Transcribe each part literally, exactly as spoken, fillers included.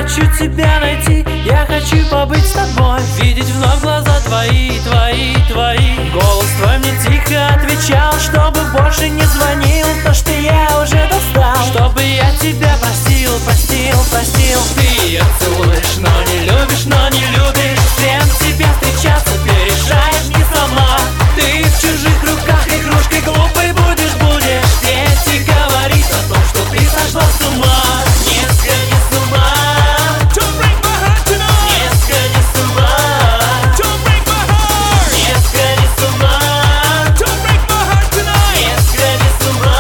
хочу тебя найти, я хочу побыть с тобой, видеть вновь глаза твои, твои, твои. Голос твой мне тихо отвечал, чтобы больше не звонил, то, что я уже достал, чтобы я тебя простил, простил, простил. Ты ее целуешь, но не любишь, но не любишь. С кем тебе встречаться, ты решаешь не сама. Ты в чужих руках игрушкой глупой будешь, будешь петь и говорить о том, что ты сошла с ума. Не сходи с ума, не сходи с ума, не сходи с ума, не сходи с ума.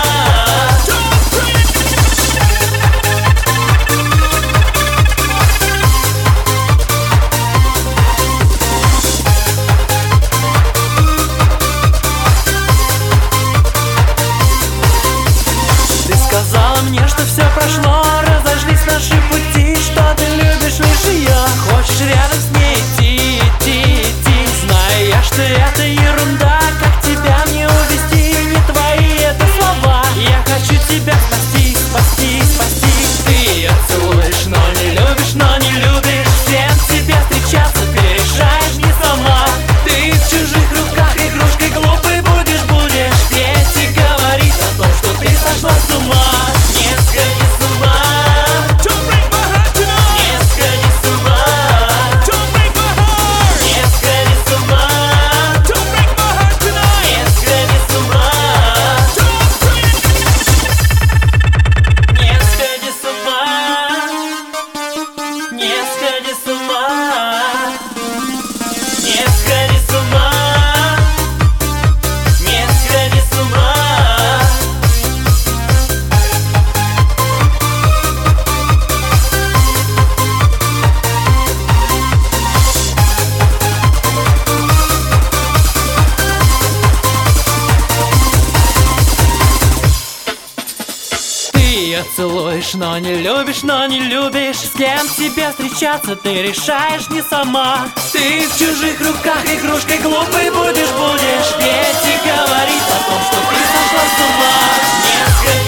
Ты сказала мне, что все прошло, разошлись наши пути, что ты любишь лишь ее, хочешь рядом с ней идти, идти, идти. Знаю я, что это ерунда, как тебя мне увести, не твои это слова. Я хочу тебя спасти, спасти, спасти. Ты ее целуешь, но не любишь, но не любишь. С кем тебе встречаться, ты решаешь не сама. Ты в чужих руках игрушкой глупой будешь, будешь петь и говорить о том, что ты сошла с ума. Не сходи с ума, не сходи с ума, не сходи с ума, не сходи с ума, не сходи с ума, не сходи с ума, не сходи с ума, не сходи с ума. Ты ее целуешь, но не любишь, но не любишь. С кем тебе встречаться, ты решаешь не сама. Ты в чужих руках игрушкой глупой будешь, будешь петь и говорить о том, что ты сошла с ума. Не сходи